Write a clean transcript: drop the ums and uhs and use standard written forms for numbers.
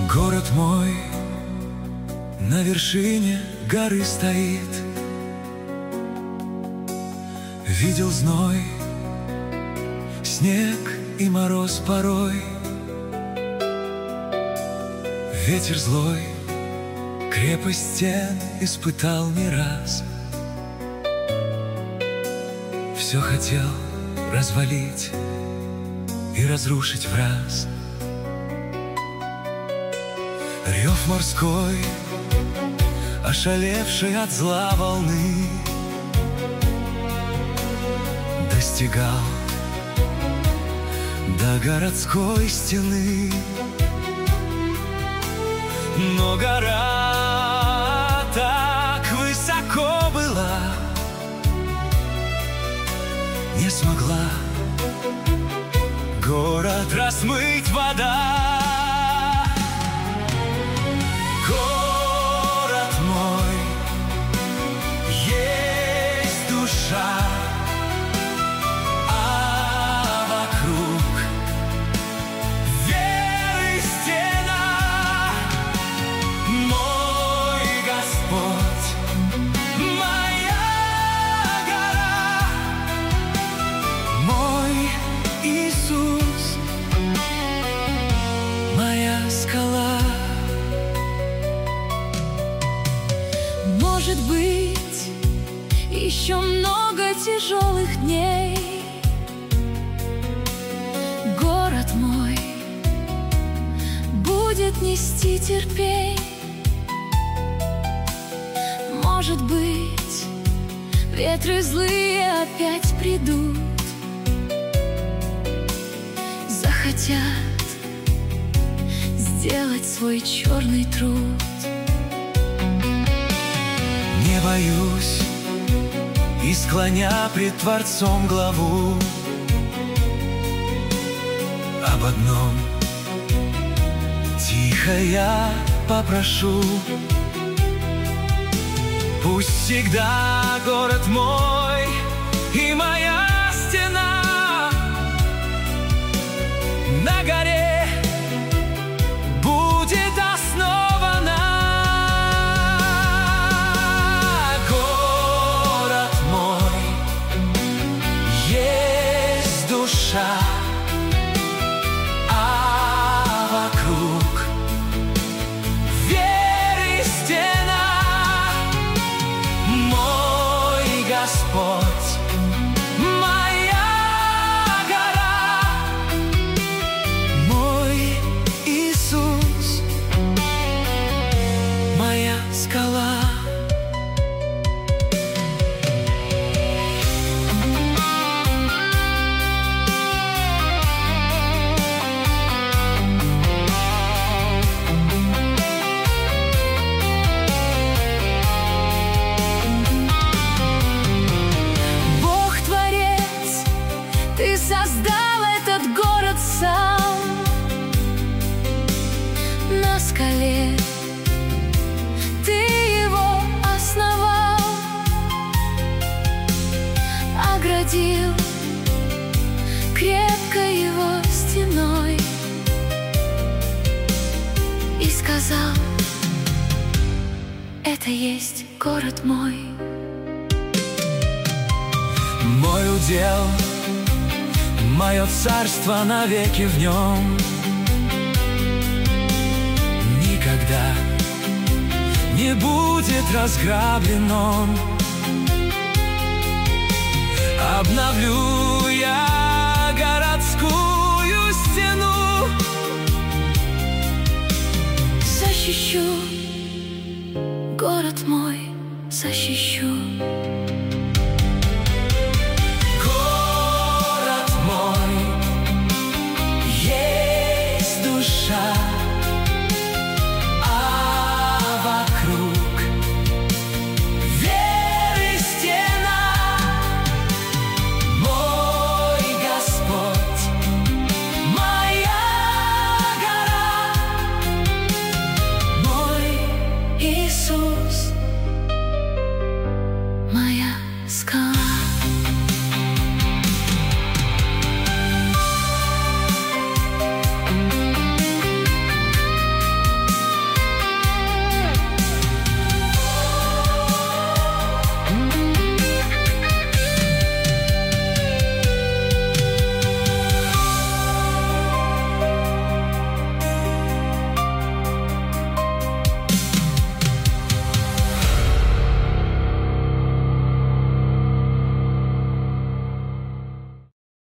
Город мой на вершине горы стоит. Видел зной, снег и мороз порой. Ветер злой крепость стен испытал не раз. Все хотел развалить и разрушить враз. Рев морской, ошалевший от зла волны, достигал до городской стены. Но гора так высоко была, не смогла город размыть вода. Город мой, есть душа, а вокруг веры стена. Мой Господь, моя гора, мой Иисус, моя скала. Может быть, еще много тяжелых дней. Город мой будет нести терпень. Может быть, ветры злые опять придут, захотят сделать свой черный труд. Не боюсь и склоня пред Творцом главу. Об одном тихо я попрошу: пусть всегда город мой и моя стена на горе будет основана. Город мой, есть душа, а вокруг веры стена. Мой Господь, моя гора, мой Иисус, моя скала. Ты создал этот город сам на скале, ты его основал, оградил крепко его стеной и сказал: это есть город мой. Мой удел, мое царство навеки в нем. Никогда не будет разграблен он. Обновлю я городскую стену, защищу город мой, защищу.